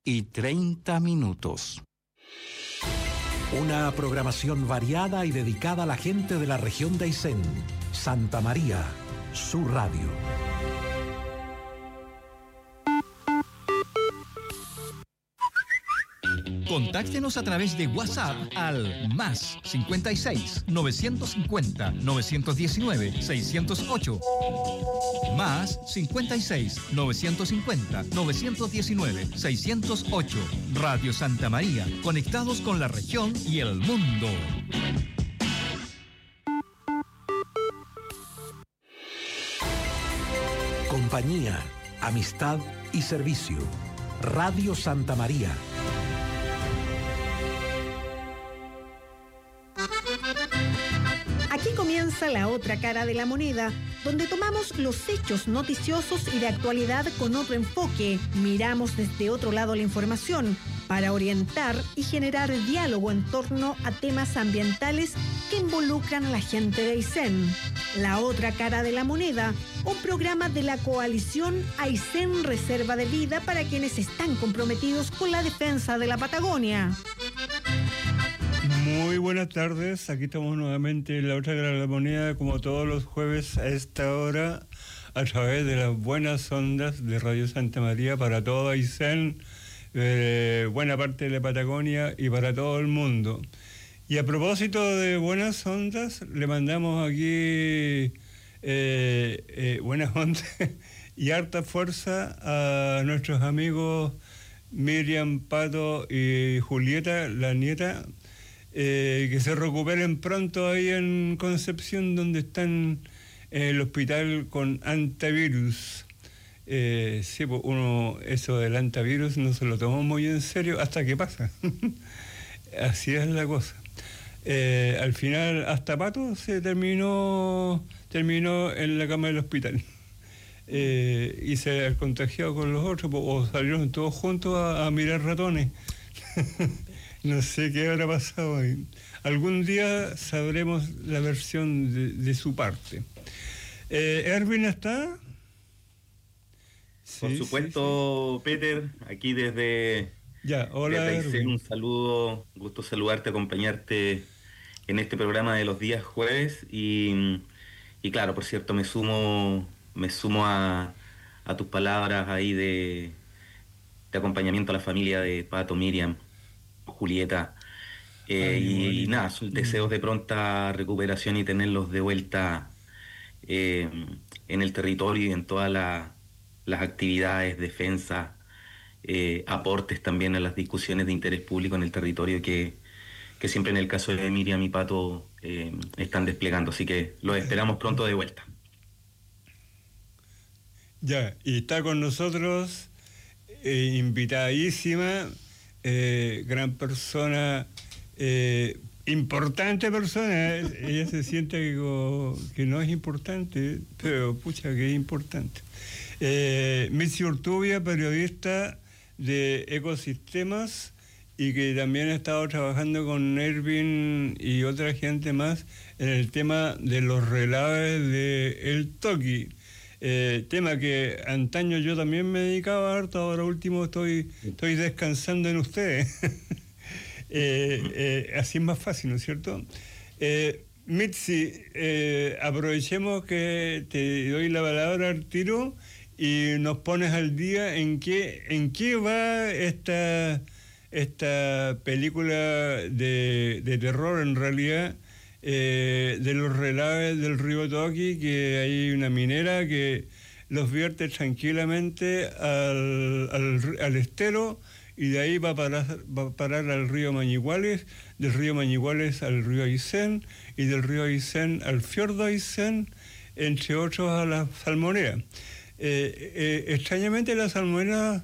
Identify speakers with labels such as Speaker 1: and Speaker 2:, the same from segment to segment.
Speaker 1: 6:30.
Speaker 2: Una programación variada y dedicada a la gente de la región de Aysén. Santa María, su radio.
Speaker 3: Contáctenos a través de WhatsApp al más 56 950 919 608. Más 56 950 919 608. Radio Santa María, conectados con la región y el mundo.
Speaker 2: Compañía, amistad y servicio. Radio Santa María.
Speaker 4: Aquí comienza La Otra Cara de la Moneda, donde tomamos los hechos noticiosos y de actualidad con otro enfoque. Miramos desde otro lado la información para orientar y generar diálogo en torno a temas ambientales que involucran a la gente de Aysén. La Otra Cara de la Moneda, un programa de la coalición Aysén Reserva de Vida para quienes están comprometidos con la defensa de la Patagonia.
Speaker 5: Muy buenas tardes, aquí estamos nuevamente en La Otra Cara de la Moneda, como todos los jueves a esta hora, a través de las buenas ondas de Radio Santa María para todo Aysén, buena parte de la Patagonia y para todo el mundo. Y a propósito de buenas ondas, le mandamos aquí buenas ondas y harta fuerza a nuestros amigos Miriam, Pato y Julieta, la nieta, que se recuperen pronto ahí en Concepción, donde están en el hospital con antivirus. Sí, pues uno eso del antivirus no se lo tomó muy en serio hasta que pasa. Así es la cosa. Al final hasta Pato se terminó en la cama del hospital. Y se contagió con los otros, o salieron todos juntos a mirar ratones. No sé qué habrá pasado ahí. Algún día sabremos la versión de su parte. ¿Erwin está?
Speaker 6: Por supuesto, sí. Peter, aquí desde
Speaker 5: hola,
Speaker 6: desde Aysén, un saludo, gusto saludarte, acompañarte en este programa de los días jueves y claro, por cierto, me sumo a tus palabras ahí de acompañamiento a la familia de Pato, Miriam, Julieta, y nada, sus deseos de pronta recuperación y tenerlos de vuelta en el territorio y en todas las actividades, defensa, aportes también a las discusiones de interés público en el territorio que siempre en el caso de Miriam y Pato están desplegando, así que los esperamos pronto de vuelta.
Speaker 5: Ya, y está con nosotros invitadísima, gran persona, importante persona. Ella se siente que no es importante, pero pucha que es importante. Mitzi Urtubia, periodista de Ecosistemas y que también ha estado trabajando con Erwin y otra gente más en el tema de los relaves de El Toqui. Tema que antaño yo también me dedicaba harto, ahora último estoy descansando en ustedes. Así es más fácil, ¿no es cierto? Mitzi, aprovechemos que te doy la palabra al tiro y nos pones al día en qué va esta película de terror, en realidad, de los relaves del río Toqui, que hay una minera que los vierte tranquilamente al estero y de ahí va a parar al río Mañiguales, del río Mañiguales al río Aysén y del río Aysén al fiordo Aysén, entre otros a la salmonera. Extrañamente las salmoneras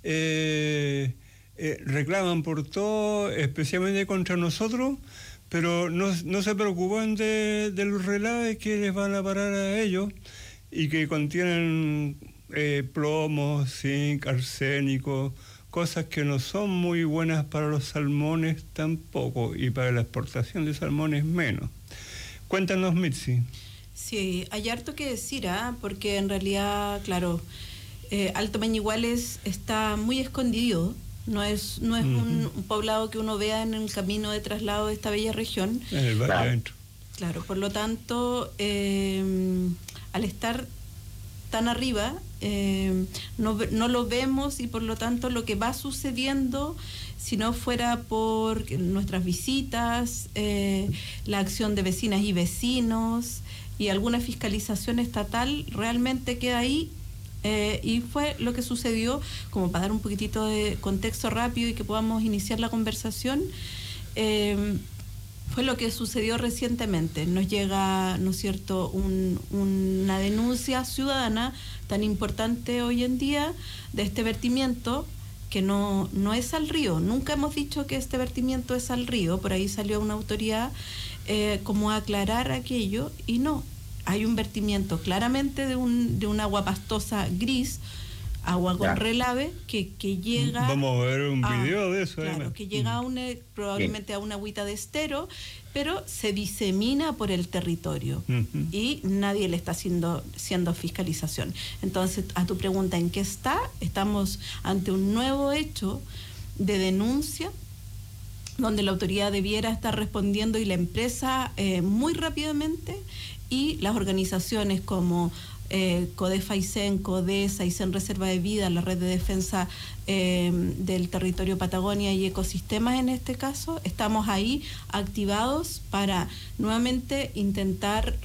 Speaker 5: reclaman por todo, especialmente contra nosotros, pero no se preocupan de los relaves que les van a parar a ellos y que contienen plomo, zinc, arsénico, cosas que no son muy buenas para los salmones tampoco, y para la exportación de salmones menos. Cuéntanos, Mitzi.
Speaker 7: Sí, hay harto que decir, porque en realidad, claro, Alto Mañiguales está muy escondido No es un poblado que uno vea en el camino de traslado de esta bella región.
Speaker 5: En el valle adentro.
Speaker 7: Claro, por lo tanto, al estar tan arriba, no lo vemos, y por lo tanto lo que va sucediendo, si no fuera por nuestras visitas, la acción de vecinas y vecinos y alguna fiscalización estatal, realmente queda ahí. Y fue lo que sucedió, como para dar un poquitito de contexto rápido y que podamos iniciar la conversación. Fue lo que sucedió recientemente. Nos llega, ¿no es cierto?, una denuncia ciudadana tan importante hoy en día de este vertimiento, que no es al río. Nunca hemos dicho que este vertimiento es al río. Por ahí salió una autoridad como a aclarar aquello, y no. Hay un vertimiento claramente de un agua pastosa gris, agua con relave, que llega...
Speaker 5: Vamos a ver un video de eso.
Speaker 7: Claro, que llega probablemente a una agüita de estero, pero se disemina por el territorio y nadie le está haciendo fiscalización. Entonces, a tu pregunta, ¿en qué está? Estamos ante un nuevo hecho de denuncia donde la autoridad debiera estar respondiendo, y la empresa muy rápidamente, y las organizaciones como CODEFA Aysén, CODESA, Aysén Reserva de Vida, la Red de Defensa del Territorio Patagonia y Ecosistemas, en este caso, estamos ahí activados para nuevamente intentar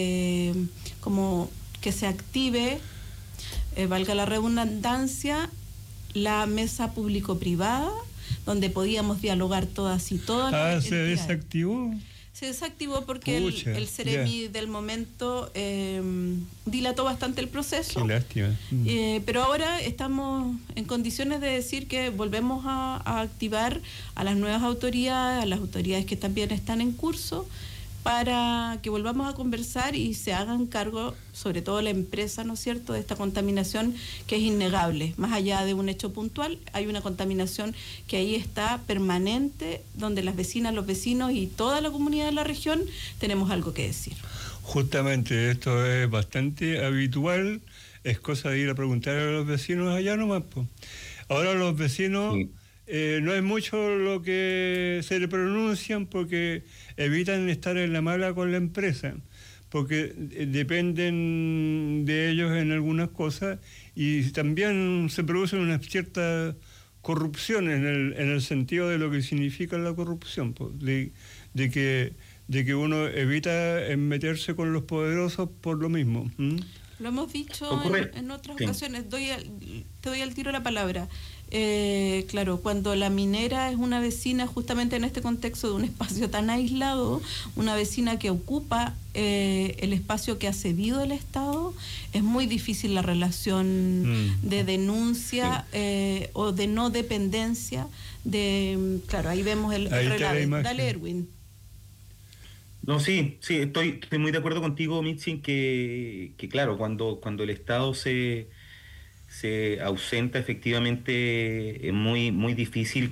Speaker 7: como que se active, valga la redundancia, la mesa público-privada, donde podíamos dialogar todas y todas.
Speaker 5: ¿Se desactivó?
Speaker 7: Se desactivó porque el Ceremi del momento dilató bastante el proceso.
Speaker 5: Qué lástima.
Speaker 7: Pero ahora estamos en condiciones de decir que volvemos a activar a las nuevas autoridades, a las autoridades que también están en curso, para que volvamos a conversar y se hagan cargo, sobre todo la empresa, ¿no es cierto?, de esta contaminación que es innegable. Más allá de un hecho puntual, hay una contaminación que ahí está permanente, donde las vecinas, los vecinos y toda la comunidad de la región tenemos algo que decir.
Speaker 5: Justamente, esto es bastante habitual, es cosa de ir a preguntar a los vecinos allá nomás, pues. Ahora los vecinos... Sí. No es mucho lo que se le pronuncian, porque evitan estar en la mala con la empresa, porque dependen de ellos en algunas cosas, y también se produce una cierta corrupción en el sentido de lo que significa la corrupción, pues, de que uno evita meterse con los poderosos por lo mismo.
Speaker 7: Lo hemos dicho en otras ocasiones. Te doy al tiro la palabra. Claro, cuando la minera es una vecina, justamente en este contexto de un espacio tan aislado, una vecina que ocupa el espacio que ha cedido el Estado, es muy difícil la relación de denuncia o de no dependencia. Claro, ahí vemos el relato. Dale, Erwin.
Speaker 6: No, sí, estoy muy de acuerdo contigo, Mitzi, que claro, cuando el Estado se ausenta, efectivamente es muy difícil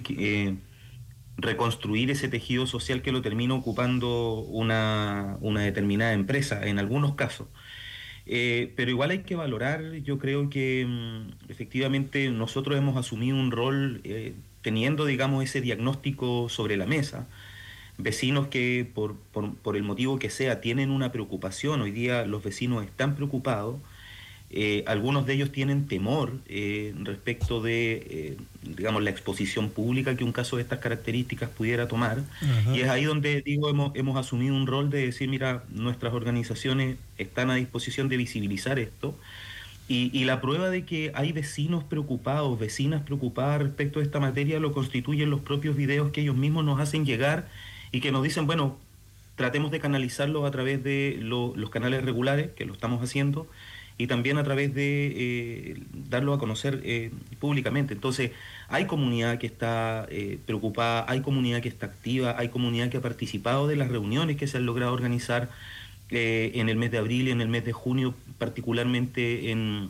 Speaker 6: reconstruir ese tejido social que lo termina ocupando una determinada empresa, en algunos casos. Pero igual hay que valorar, yo creo que efectivamente nosotros hemos asumido un rol teniendo, digamos, ese diagnóstico sobre la mesa. Vecinos que por el motivo que sea tienen una preocupación, hoy día los vecinos están preocupados. Algunos de ellos tienen temor respecto de, digamos, la exposición pública que un caso de estas características pudiera tomar. Y es ahí donde, digo, hemos asumido un rol de decir, mira, nuestras organizaciones están a disposición de visibilizar esto. Y la prueba de que hay vecinos preocupados, vecinas preocupadas respecto de esta materia, lo constituyen los propios videos que ellos mismos nos hacen llegar y que nos dicen, bueno, tratemos de canalizarlos a través de los canales regulares, que lo estamos haciendo, y también a través de darlo a conocer públicamente. Entonces, hay comunidad que está preocupada, hay comunidad que está activa, hay comunidad que ha participado de las reuniones que se han logrado organizar en el mes de abril y en el mes de junio, particularmente en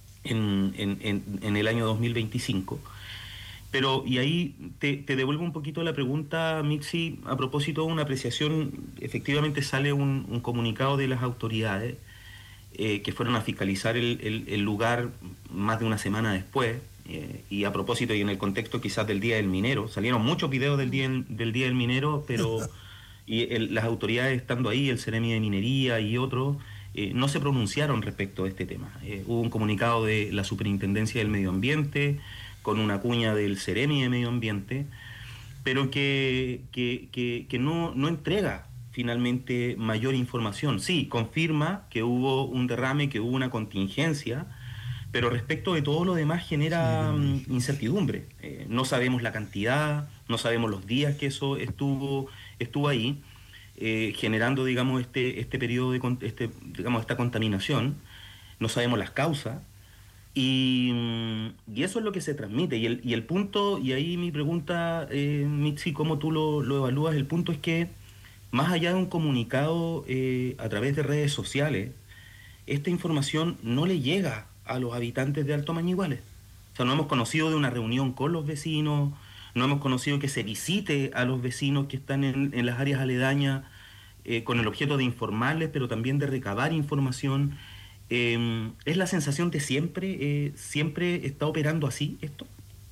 Speaker 6: el año 2025. Pero, y ahí te devuelvo un poquito la pregunta, Mitzi, a propósito de una apreciación. Efectivamente sale un comunicado de las autoridades que fueron a fiscalizar el lugar más de una semana después y a propósito y en el contexto quizás del Día del Minero, salieron muchos videos del Día del Minero, pero las autoridades estando ahí, el Ceremi de Minería y otros, no se pronunciaron respecto a este tema. Hubo un comunicado de la Superintendencia del Medio Ambiente, con una cuña del Ceremi de Medio Ambiente, pero que no entrega finalmente mayor información. Sí, confirma que hubo un derrame, que hubo una contingencia, pero respecto de todo lo demás genera incertidumbre. No sabemos la cantidad, no sabemos los días que eso estuvo ahí, generando, digamos, este periodo esta contaminación. No sabemos las causas, y eso es lo que se transmite. Y el punto, y ahí mi pregunta, Mitzi, ¿cómo tú lo evalúas? El punto es que, más allá de un comunicado a través de redes sociales, esta información no le llega a los habitantes de Alto Mañiguales. O sea, no hemos conocido de una reunión con los vecinos, no hemos conocido que se visite a los vecinos que están en las áreas aledañas con el objeto de informarles, pero también de recabar información. ¿Es la sensación de siempre? ¿Siempre está operando así esto?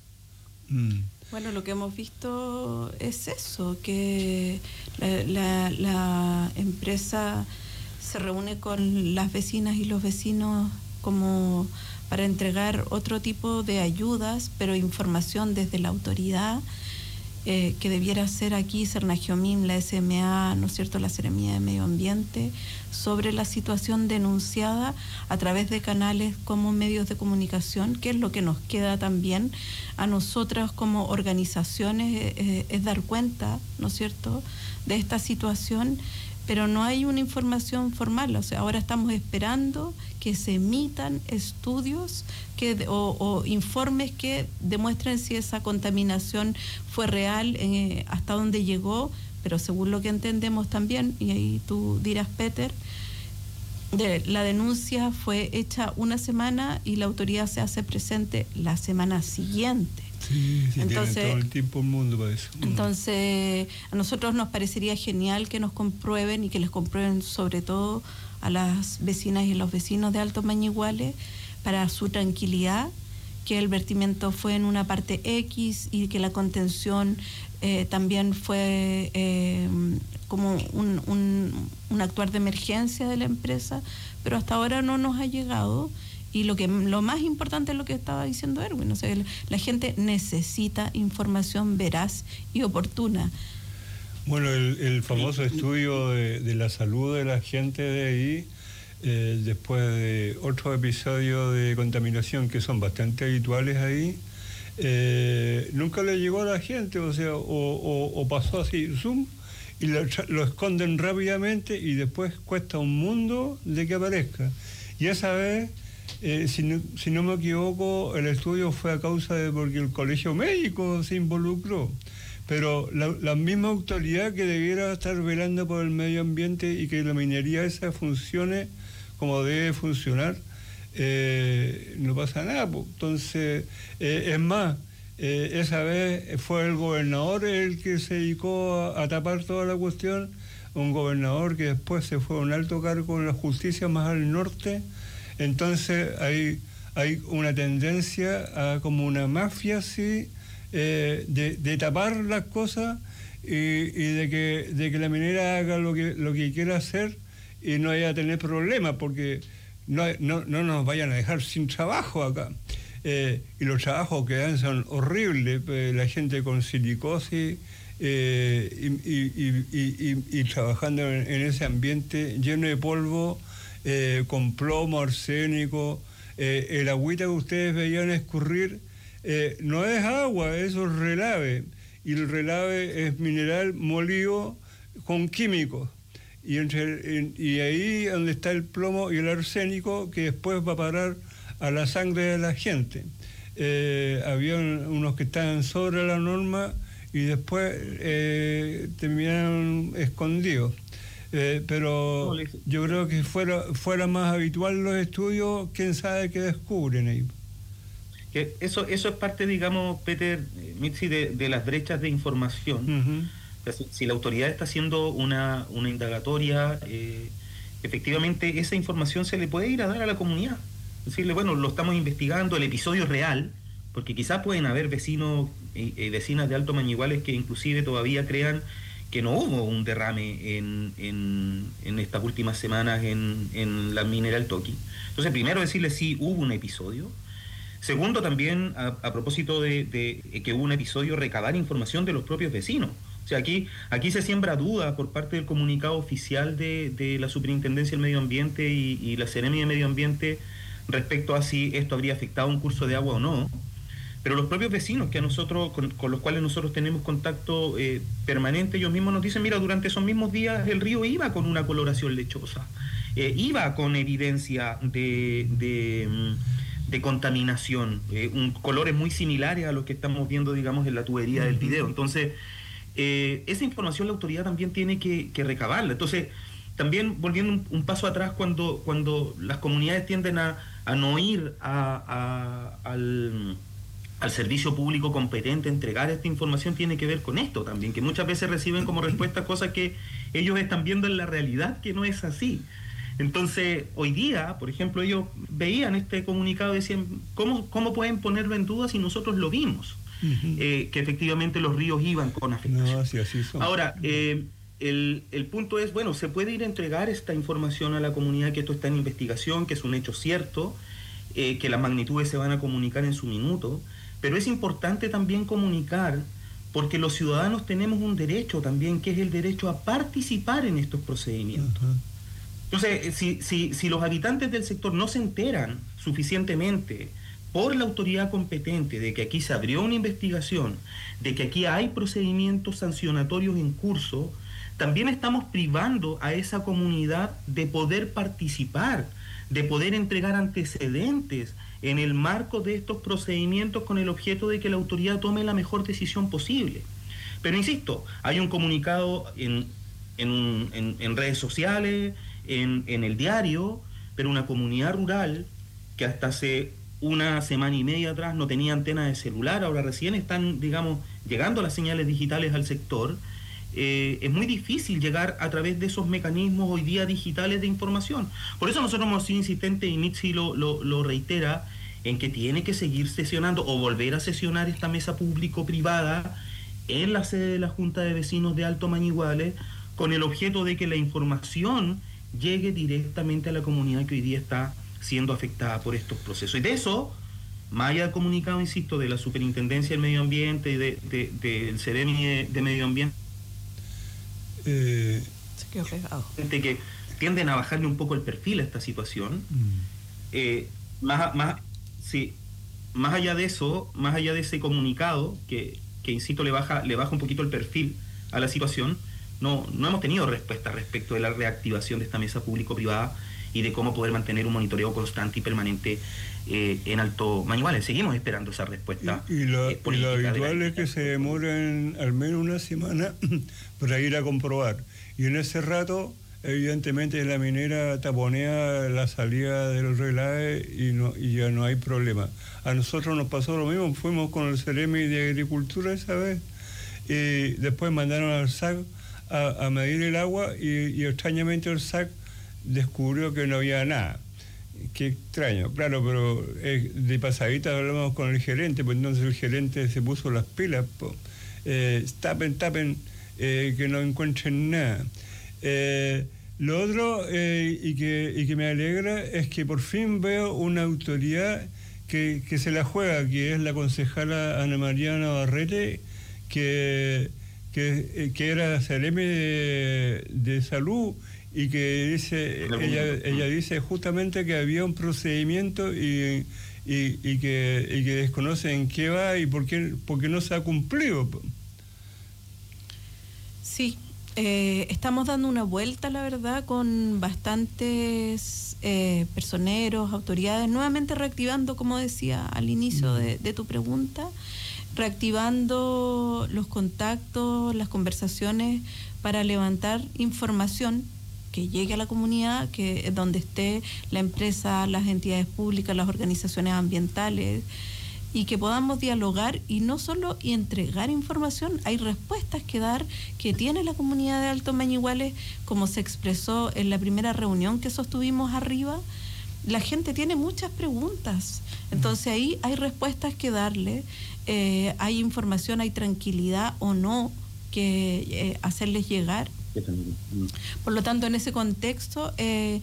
Speaker 7: Bueno, lo que hemos visto es eso, que la empresa se reúne con las vecinas y los vecinos como para entregar otro tipo de ayudas, pero información desde la autoridad, que debiera ser aquí Cernagiomim, la SMA, ¿no es cierto?, la Seremía de Medio Ambiente, sobre la situación denunciada a través de canales como medios de comunicación, que es lo que nos queda también a nosotras como organizaciones, es dar cuenta, ¿no es cierto?, de esta situación, pero no hay una información formal. O sea, ahora estamos esperando que se emitan estudios o informes que demuestren si esa contaminación fue real, hasta dónde llegó, pero según lo que entendemos también, y ahí tú dirás, Peter, la denuncia fue hecha una semana y la autoridad se hace presente la semana siguiente.
Speaker 5: Sí, entonces, tiene todo el tiempo el mundo para eso.
Speaker 7: Entonces, a nosotros nos parecería genial que nos comprueben, y que les comprueben sobre todo a las vecinas y los vecinos de Alto Mañiguales, para su tranquilidad, que el vertimiento fue en una parte X y que la contención también fue como un actuar de emergencia de la empresa, pero hasta ahora no nos ha llegado. Y lo más importante es lo que estaba diciendo Erwin, o sea, la gente necesita información veraz y oportuna.
Speaker 5: Bueno, el famoso estudio de la salud de la gente de ahí, después de otros episodios de contaminación que son bastante habituales ahí, nunca le llegó a la gente, o sea, o pasó así, zoom, y lo esconden rápidamente y después cuesta un mundo de que aparezca. Y esa vez, si no me equivoco, el estudio fue a causa de porque el colegio médico se involucró. Pero la misma autoridad que debiera estar velando por el medio ambiente y que la minería esa funcione como debe funcionar, no pasa nada. Entonces, es más, esa vez fue el gobernador el que se dedicó a tapar toda la cuestión, un gobernador que después se fue a un alto cargo en la justicia más al norte. Entonces hay una tendencia a como una mafia así, de tapar las cosas y de que la minera haga lo que quiera hacer y no vaya a tener problemas, porque no nos vayan a dejar sin trabajo acá. Y los trabajos que dan son horribles, la gente con silicosis y trabajando en ese ambiente lleno de polvo, con plomo, arsénico. El agüita que ustedes veían escurrir no es agua, eso es relave, y el relave es mineral molido con químicos, y ahí donde está el plomo y el arsénico, que después va a parar a la sangre de la gente. Había unos que estaban sobre la norma y después terminaron escondidos. Pero yo creo que fuera más habitual los estudios, quién sabe qué descubren ahí.
Speaker 6: Que eso es parte, digamos, Peter, Mitzi, de las brechas de información. Uh-huh. Si la autoridad está haciendo una indagatoria, efectivamente esa información se le puede ir a dar a la comunidad. Decirle, bueno, lo estamos investigando, el episodio real, porque quizás pueden haber vecinos y vecinas de Alto Mañiguales que inclusive todavía crean que no hubo un derrame en estas últimas semanas en la minera El Toqui. Entonces, primero decirles sí, hubo un episodio. Segundo, también a propósito de que hubo un episodio, recabar información de los propios vecinos. O sea, aquí se siembra duda por parte del comunicado oficial de la Superintendencia del Medio Ambiente y la Seremi de Medio Ambiente respecto a si esto habría afectado un curso de agua o no. Pero los propios vecinos que a nosotros, con los cuales nosotros tenemos contacto permanente, ellos mismos nos dicen, mira, durante esos mismos días el río iba con una coloración lechosa, iba con evidencia de contaminación, colores muy similares a los que estamos viendo, digamos, en la tubería del video. Entonces, esa información la autoridad también tiene que recabarla. Entonces, también volviendo un paso atrás, cuando las comunidades tienden a no ir al servicio público competente, entregar esta información, tiene que ver con esto también, que muchas veces reciben como respuesta cosas que ellos están viendo en la realidad que no es así. Entonces, hoy día, por ejemplo, ellos veían este comunicado y decían, ¿cómo pueden ponerlo en duda si nosotros lo vimos? Que efectivamente los ríos iban con afectación.
Speaker 5: No, así son.
Speaker 6: Ahora, el punto es, bueno, se puede ir a entregar esta información a la comunidad, que esto está en investigación, que es un hecho cierto, que las magnitudes se van a comunicar en su minuto, pero es importante también comunicar, porque los ciudadanos tenemos un derecho también, que es el derecho a participar en estos procedimientos. Entonces, si los habitantes del sector no se enteran suficientemente por la autoridad competente de que aquí se abrió una investigación, de que aquí hay procedimientos sancionatorios en curso, también estamos privando a esa comunidad de poder participar, de poder entregar antecedentes en el marco de estos procedimientos con el objeto de que la autoridad tome la mejor decisión posible. Pero insisto, hay un comunicado en redes sociales, en el diario, pero una comunidad rural que hasta hace una semana y media atrás no tenía antena de celular, ahora recién están, digamos, llegando las señales digitales al sector. Es muy difícil llegar a través de esos mecanismos hoy día digitales de información. Por eso nosotros hemos sido insistentes, y Mitzi lo reitera, en que tiene que seguir sesionando o volver a sesionar esta mesa público-privada en la sede de la Junta de Vecinos de Alto Mañiguales, con el objeto de que la información llegue directamente a la comunidad que hoy día está siendo afectada por estos procesos. Y de eso, más allá del comunicado, insisto, de la Superintendencia del Medio Ambiente y del Seremi de Medio Ambiente,
Speaker 7: se quedó pegado,
Speaker 6: que tienden a bajarle un poco el perfil a esta situación. Más allá de eso, más allá de ese comunicado que insisto, le baja un poquito el perfil a la situación, no hemos tenido respuesta respecto de la reactivación de esta mesa público-privada y de cómo poder mantener un monitoreo constante y permanente en Alto Mañiguales. Seguimos esperando esa respuesta.
Speaker 5: Y lo habitual es que se demoren al menos una semana para ir a comprobar. Y en ese rato, evidentemente, la minera taponea la salida del relaje y ya no hay problema. A nosotros nos pasó lo mismo, fuimos con el Seremi de Agricultura esa vez, y después mandaron al SAC a medir el agua y extrañamente el SAC descubrió que no había nada. Qué extraño, claro, pero de pasadita hablamos con el gerente, pues entonces el gerente se puso las pilas, tapen, que no encuentren nada. Lo otro, y que me alegra, es que por fin veo una autoridad que se la juega, que es la concejala Ana María Navarrete, que era Seremi de Salud, y que dice, ella dice justamente que había un procedimiento y que desconoce en qué va y por qué no se ha cumplido.
Speaker 7: Sí, estamos dando una vuelta, la verdad, con bastantes personeros, autoridades, nuevamente reactivando, como decía al inicio de tu pregunta, reactivando los contactos, las conversaciones para levantar información que llegue a la comunidad, que donde esté la empresa, las entidades públicas, las organizaciones ambientales, y que podamos dialogar y no solo entregar información, hay respuestas que dar que tiene la comunidad de Alto Mañiguales, como se expresó en la primera reunión que sostuvimos arriba, la gente tiene muchas preguntas. Entonces ahí hay respuestas que darle, hay información, hay tranquilidad o no que hacerles llegar. Por lo tanto, en ese contexto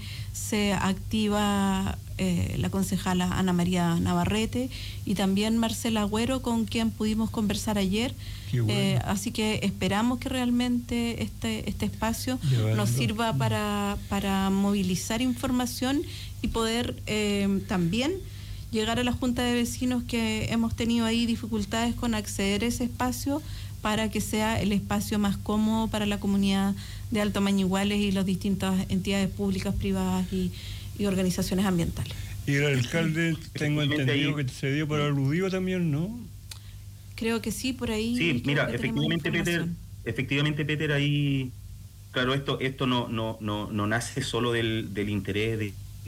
Speaker 7: se activa la concejala Ana María Navarrete y también Marcela Agüero, con quien pudimos conversar ayer. Bueno. Así que esperamos que realmente este espacio nos sirva para movilizar información y poder también llegar a la Junta de Vecinos, que hemos tenido ahí dificultades con acceder a ese espacio, para que sea el espacio más cómodo para la comunidad de Alto Mañiguales y las distintas entidades públicas, privadas y organizaciones ambientales.
Speaker 5: Y el alcalde, tengo entendido que se dio por aludido también, ¿no?
Speaker 7: Creo que sí, por ahí.
Speaker 6: Sí, mira, efectivamente, Peter, ahí, claro, esto no nace solo del interés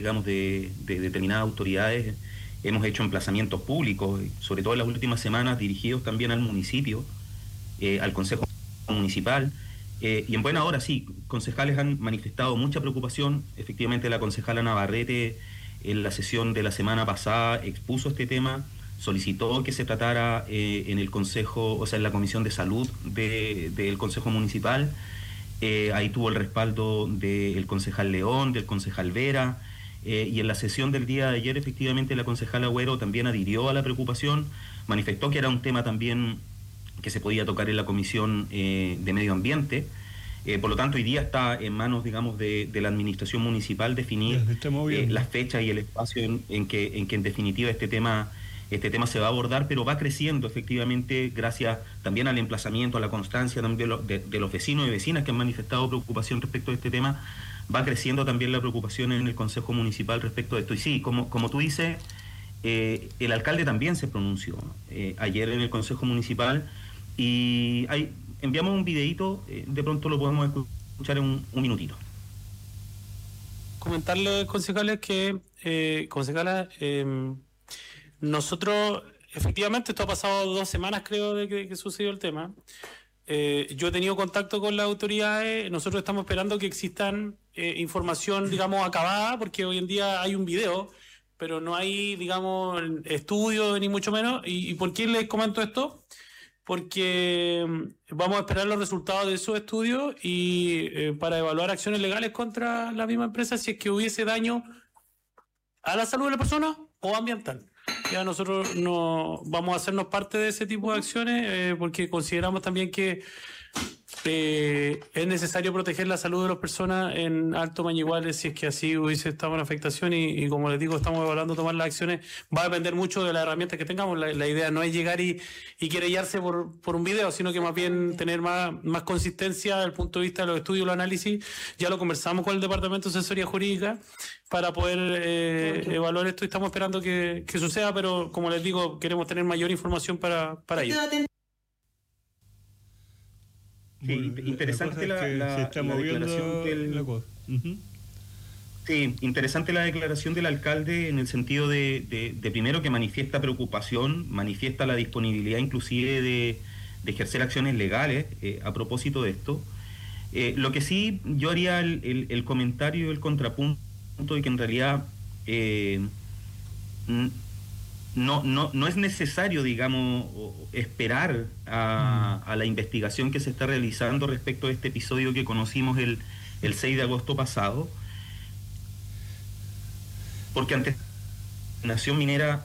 Speaker 6: de determinadas autoridades. Hemos hecho emplazamientos públicos, sobre todo en las últimas semanas, dirigidos también al municipio, al Consejo Municipal, y en buena hora sí, concejales han manifestado mucha preocupación. Efectivamente, la concejala Navarrete en la sesión de la semana pasada expuso este tema, solicitó que se tratara en el Consejo, o sea, en la Comisión de Salud del Consejo Municipal. Ahí tuvo el respaldo del concejal León, del concejal Vera, y en la sesión del día de ayer, efectivamente, la concejala Agüero también adhirió a la preocupación, manifestó que era un tema también que se podía tocar en la Comisión de Medio Ambiente. Por lo tanto, hoy día está en manos, digamos, de la Administración Municipal definir las fechas y el espacio en que en definitiva este tema se va a abordar, pero va creciendo efectivamente gracias también al emplazamiento, a la constancia también de los vecinos y vecinas que han manifestado preocupación respecto a este tema. Va creciendo también la preocupación en el Consejo Municipal respecto a esto. Y sí, como tú dices, el alcalde también se pronunció ayer en el Consejo Municipal, y enviamos un videíto, de pronto lo podemos escuchar en un minutito.
Speaker 1: Comentarles, concejales, nosotros, efectivamente, esto ha pasado 2 semanas, creo, de que sucedió el tema. Yo he tenido contacto con las autoridades. Nosotros estamos esperando que existan información, digamos, acabada, porque hoy en día hay un video, pero no hay, digamos, estudio ni mucho menos. ¿Y por qué les comento esto? Porque vamos a esperar los resultados de esos estudios y para evaluar acciones legales contra la misma empresa si es que hubiese daño a la salud de la persona o ambiental. Ya nosotros no vamos a hacernos parte de ese tipo de acciones porque consideramos también que es necesario proteger la salud de las personas en Alto Mañiguales si es que así hubiese estado una afectación y como les digo, estamos evaluando tomar las acciones. Va a depender mucho de las herramientas que tengamos. La idea no es llegar y querellarse por un video, sino que más bien tener más consistencia desde el punto de vista de los estudios, los análisis. Ya lo conversamos con el Departamento de Asesoría Jurídica para poder evaluar esto y estamos esperando que suceda, pero como les digo, queremos tener mayor información para ello.
Speaker 6: Sí, interesante la declaración del... Sí, interesante la declaración del alcalde en el sentido de primero que manifiesta preocupación, manifiesta la disponibilidad inclusive de ejercer acciones legales a propósito de esto. Lo que sí yo haría el comentario, el contrapunto de que en realidad no es necesario, digamos, esperar a la investigación que se está realizando respecto a este episodio que conocimos el 6 de agosto pasado, porque ante Nación Minera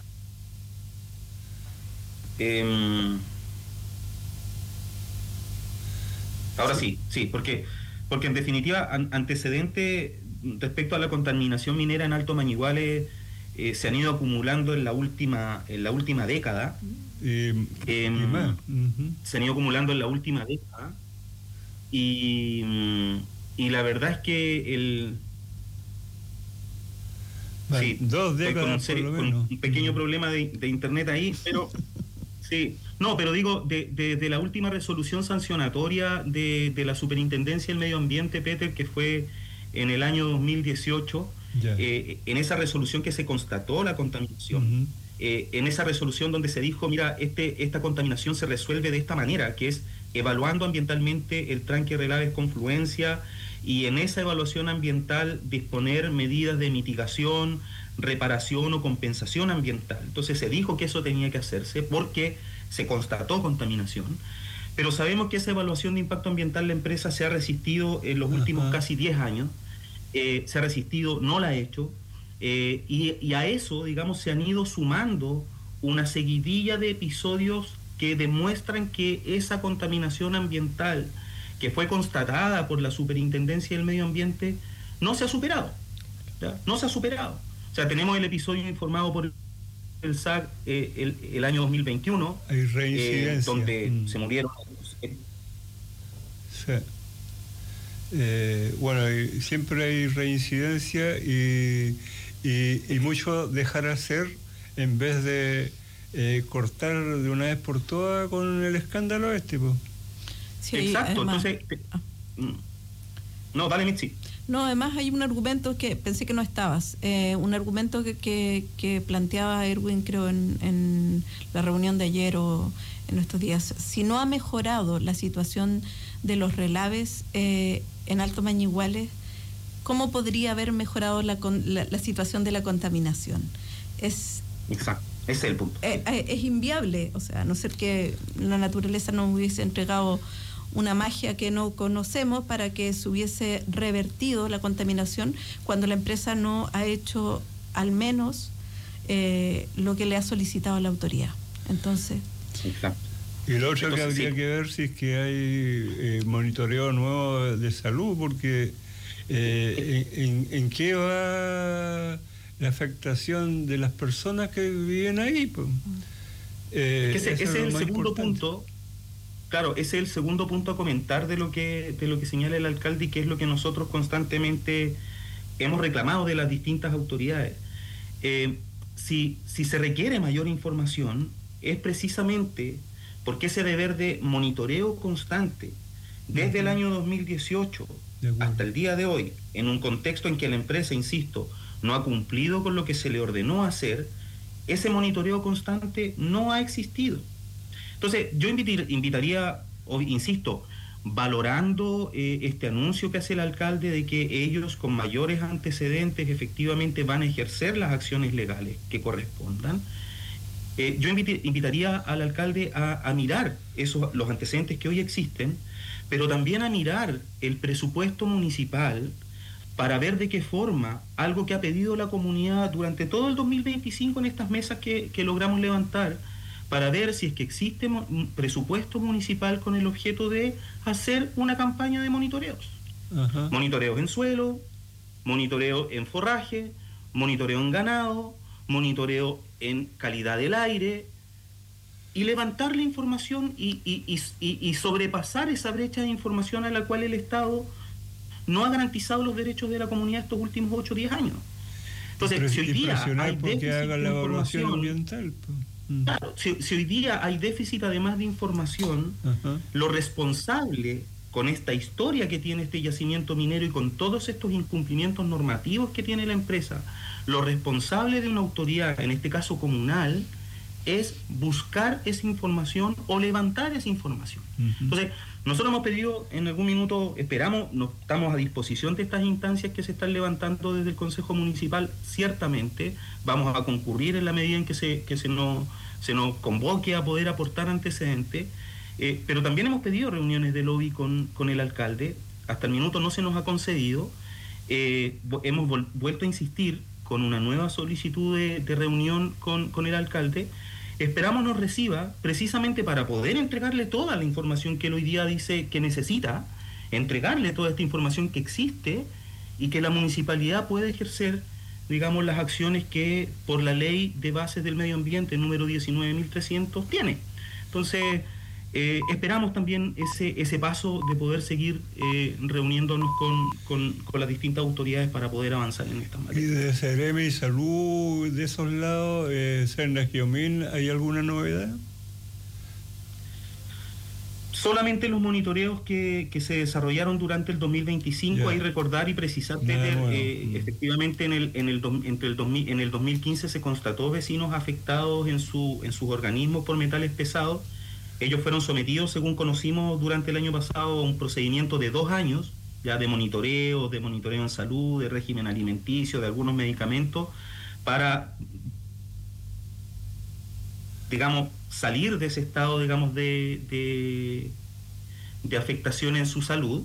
Speaker 6: ahora sí, porque en definitiva antecedente respecto a la contaminación minera en Alto Mañiguales se han ido acumulando en la última década. Se han ido acumulando en la última década y la verdad es que
Speaker 5: 2 décadas
Speaker 6: con un pequeño problema de internet ahí, pero sí, no, pero digo, de la última resolución sancionatoria de la Superintendencia del Medio Ambiente, Peter, que fue en el año 2018, en esa resolución que se constató la contaminación, en esa resolución donde se dijo, mira, esta contaminación se resuelve de esta manera, que es evaluando ambientalmente el tranque Relaves Confluencia y en esa evaluación ambiental disponer medidas de mitigación, reparación o compensación ambiental. Entonces se dijo que eso tenía que hacerse porque se constató contaminación, pero sabemos que esa evaluación de impacto ambiental la empresa se ha resistido en los últimos casi 10 años, se ha resistido, no la ha hecho, y a eso, digamos, se han ido sumando una seguidilla de episodios que demuestran que esa contaminación ambiental que fue constatada por la Superintendencia del Medio Ambiente no se ha superado, ¿ya? No se ha superado. O sea, tenemos el episodio informado por el SAC el año 2021,
Speaker 5: hay reincidencia,
Speaker 6: donde se murieron.
Speaker 5: Sí. Bueno, siempre hay reincidencia y mucho dejar hacer en vez de cortar de una vez por todas con el escándalo pues.
Speaker 7: Sí,
Speaker 6: exacto,
Speaker 7: además,
Speaker 6: entonces... No, dale, Mitzi.
Speaker 7: No, además hay un argumento que pensé que no estabas, un argumento que planteaba Erwin, creo, en la reunión de ayer o en estos días. Si no ha mejorado la situación de los relaves en Alto Mañiguales, ¿cómo podría haber mejorado la situación de la contaminación?
Speaker 6: Exacto, ese es el punto.
Speaker 7: Es inviable, o sea, a no ser que la naturaleza nos hubiese entregado una magia que no conocemos para que se hubiese revertido la contaminación cuando la empresa no ha hecho al menos lo que le ha solicitado la autoridad. Entonces...
Speaker 6: Exacto.
Speaker 5: Y lo otro que habría que ver si es que hay monitoreo nuevo de salud, porque ¿en qué va la afectación de las personas que viven ahí? Pues?
Speaker 6: Ese es el segundo punto. Claro, ese es el segundo punto a comentar de lo que señala el alcalde y que es lo que nosotros constantemente hemos reclamado de las distintas autoridades. Si se requiere mayor información, es precisamente porque ese deber de monitoreo constante, desde el año 2018 hasta el día de hoy, en un contexto en que la empresa, insisto, no ha cumplido con lo que se le ordenó hacer, ese monitoreo constante no ha existido. Entonces, yo invitaría, insisto, valorando este anuncio que hace el alcalde de que ellos con mayores antecedentes efectivamente van a ejercer las acciones legales que correspondan, yo invitaría al alcalde a mirar los antecedentes que hoy existen, pero también a mirar el presupuesto municipal para ver de qué forma algo que ha pedido la comunidad durante todo el 2025 en estas mesas que logramos levantar, para ver si es que existe un presupuesto municipal con el objeto de hacer una campaña de monitoreos. Ajá. Monitoreos en suelo, monitoreo en forraje, monitoreo en ganado, monitoreo en calidad del aire, y levantar la información y sobrepasar esa brecha de información a la cual el Estado no ha garantizado los derechos de la comunidad estos últimos 8 o 10 años. Entonces, si hoy día hay déficit de información ambiental, claro, si hoy día hay déficit además de información, lo responsable con esta historia que tiene este yacimiento minero y con todos estos incumplimientos normativos que tiene la empresa, lo responsable de una autoridad, en este caso comunal, es buscar esa información o levantar esa información. Entonces, nosotros hemos pedido en algún minuto, esperamos, estamos a disposición de estas instancias que se están levantando desde el Consejo Municipal, ciertamente vamos a concurrir en la medida en que se nos convoque a poder aportar antecedentes, pero también hemos pedido reuniones de lobby con el alcalde, hasta el minuto no se nos ha concedido, hemos vuelto a insistir con una nueva solicitud de reunión con el alcalde. Esperamos nos reciba precisamente para poder entregarle toda la información que él hoy día dice que necesita, entregarle toda esta información que existe y que la municipalidad puede ejercer, digamos, las acciones que por la ley de bases del medio ambiente número 19.300 tiene. Entonces, esperamos también ese paso de poder seguir reuniéndonos con las distintas autoridades para poder avanzar en esta materia.
Speaker 5: ¿Y de Seremi y Salud, de esos lados, Serna Giomín, hay alguna novedad?
Speaker 6: Solamente los monitoreos que se desarrollaron durante el 2025, hay recordar y precisar, efectivamente en el 2015 se constató vecinos afectados en sus organismos por metales pesados. Ellos fueron sometidos, según conocimos durante el año pasado, a un procedimiento de 2 años ya de monitoreo en salud, de régimen alimenticio, de algunos medicamentos, para, digamos, salir de ese estado, digamos, de afectación en su salud.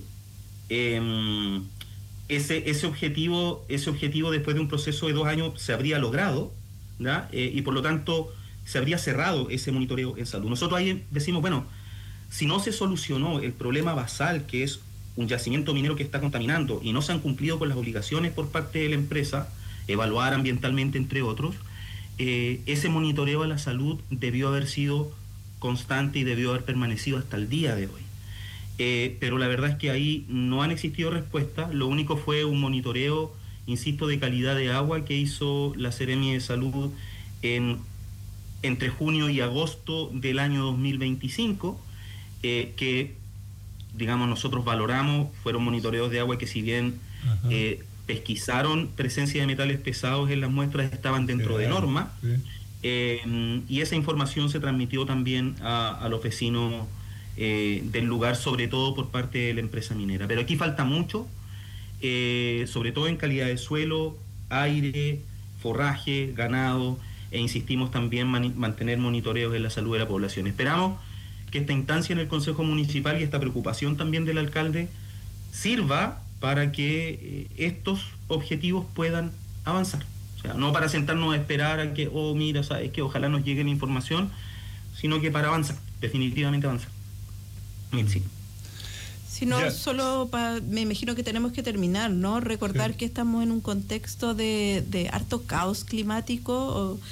Speaker 6: Ese objetivo después de un proceso de 2 años se habría logrado, ¿ya? Y por lo tanto se habría cerrado ese monitoreo en salud. Nosotros ahí decimos, bueno, si no se solucionó el problema basal, que es un yacimiento minero que está contaminando, y no se han cumplido con las obligaciones por parte de la empresa, evaluar ambientalmente, entre otros, ese monitoreo de la salud debió haber sido constante y debió haber permanecido hasta el día de hoy. Pero la verdad es que ahí no han existido respuestas. Lo único fue un monitoreo, insisto, de calidad de agua que hizo la Seremi de Salud entre junio y agosto del año 2025, que, digamos, nosotros valoramos. Fueron monitoreos de agua que, si bien pesquisaron presencia de metales pesados en las muestras, estaban dentro de norma, y esa información se transmitió también a los vecinos del lugar, sobre todo por parte de la empresa minera. Pero aquí falta mucho, sobre todo en calidad de suelo, aire, forraje, ganado, e insistimos también mantener monitoreos en la salud de la población. Esperamos que esta instancia en el Consejo Municipal y esta preocupación también del alcalde sirva para que estos objetivos puedan avanzar. O sea, no para sentarnos a esperar a que, mira, sabes que ojalá nos llegue la información, sino que para avanzar, definitivamente avanzar. Sí.
Speaker 7: Si no, solo me imagino que tenemos que terminar, ¿no? Recordar que estamos en un contexto de harto caos climático.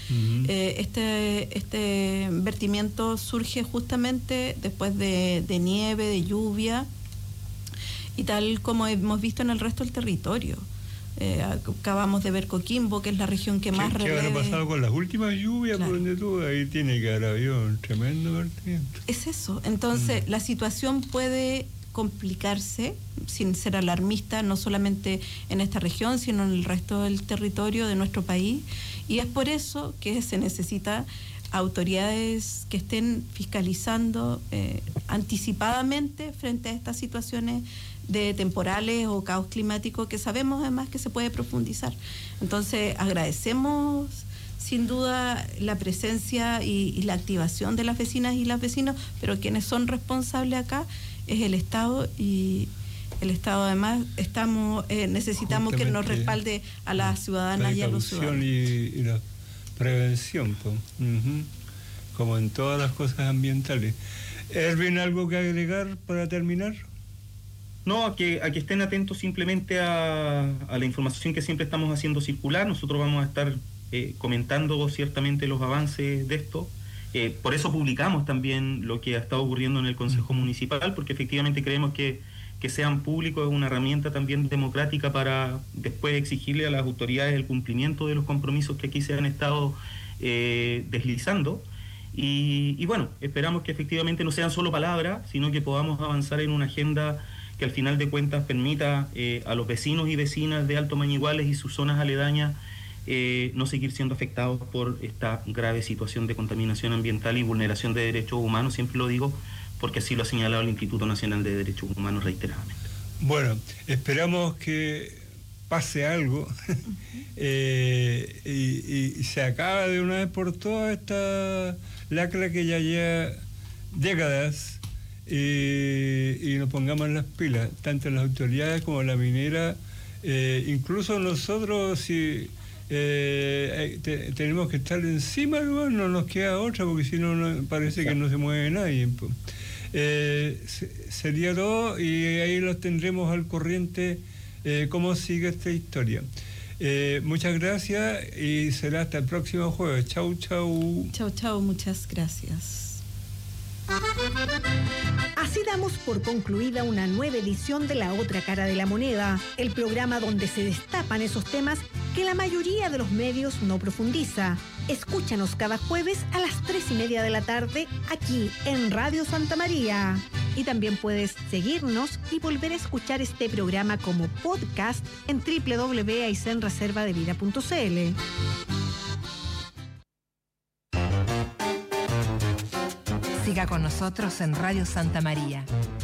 Speaker 7: Este vertimiento surge justamente después de nieve, de lluvia, y tal como hemos visto en el resto del territorio. Acabamos de ver Coquimbo, que es la región que más
Speaker 5: ¿Qué habrá pasado con las últimas lluvias? Claro. Por donde tú, ahí tiene que haber habido un tremendo vertimiento.
Speaker 7: Es eso. Entonces, la situación puede complicarse, sin ser alarmista, no solamente en esta región, sino en el resto del territorio de nuestro país. Y es por eso que se necesita autoridades que estén fiscalizando anticipadamente frente a estas situaciones de temporales o caos climático, que sabemos además que se puede profundizar. Entonces, agradecemos sin duda la presencia y la activación de las vecinas y los vecinos, pero quienes son responsables acá es el Estado, y el Estado además necesitamos que nos respalde a las ciudadanas y a los ciudadanos.
Speaker 5: Y la prevención, como en todas las cosas ambientales. Erwin, ¿algo que agregar para terminar?
Speaker 6: No, a que estén atentos simplemente a la información que siempre estamos haciendo circular. Nosotros vamos a estar comentando ciertamente los avances de esto. Por eso publicamos también lo que ha estado ocurriendo en el Consejo Municipal, porque efectivamente creemos que sean públicos es una herramienta también democrática para después exigirle a las autoridades el cumplimiento de los compromisos que aquí se han estado deslizando. Y bueno, esperamos que efectivamente no sean solo palabras, sino que podamos avanzar en una agenda que al final de cuentas permita a los vecinos y vecinas de Alto Mañiguales y sus zonas aledañas no seguir siendo afectados por esta grave situación de contaminación ambiental y vulneración de derechos humanos. Siempre lo digo porque así lo ha señalado el Instituto Nacional de Derechos Humanos reiteradamente.
Speaker 5: Bueno, esperamos que pase algo y se acabe de una vez por todas esta lacra que ya lleva décadas, y nos pongamos las pilas, tanto las autoridades como la minera, incluso nosotros, si tenemos que estar encima, no nos queda otra, porque si no parece que no se mueve nadie. Sería todo, y ahí los tendremos al corriente cómo sigue esta historia. Muchas gracias y será hasta el próximo jueves. Chau, chau.
Speaker 7: Chau, chau, muchas gracias.
Speaker 4: Así damos por concluida una nueva edición de La Otra Cara de la Moneda, el programa donde se destapan esos temas que la mayoría de los medios no profundiza. Escúchanos cada jueves a las 3:30 de la tarde aquí en Radio Santa María. Y también puedes seguirnos y volver a escuchar este programa como podcast en www.aicenreservadevida.cl.
Speaker 8: Siga con nosotros en Radio Santa María.